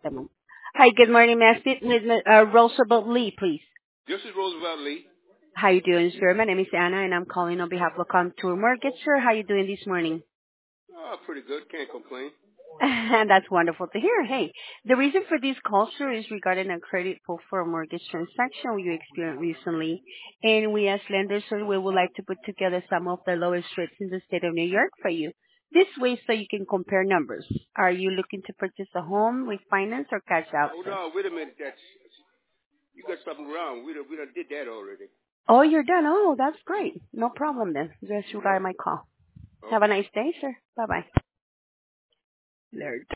Tamam. Hi, good morning. May I speak with Roosevelt Lee, please? This is Roosevelt Lee. How you doing, sir? My name is Anna, and I'm calling on behalf of Contour Mortgage, sir. How you doing this morning? Pretty good. Can't complain. And that's wonderful to hear. Hey, the reason for this call, sir, is regarding a credit pull for a mortgage transaction you experienced recently. And we as lenders, sir, we would like to put together some of the lowest rates in the state of New York for you. This way so you can compare numbers. Are you looking to purchase a home, refinance, or cash out, Hold sir? on. Wait a minute. You got something wrong. We done did that already. Oh, you're done. Oh, that's great. No problem then. Just regard my call. Have a Okay. nice day, sir. Bye-bye. Lord.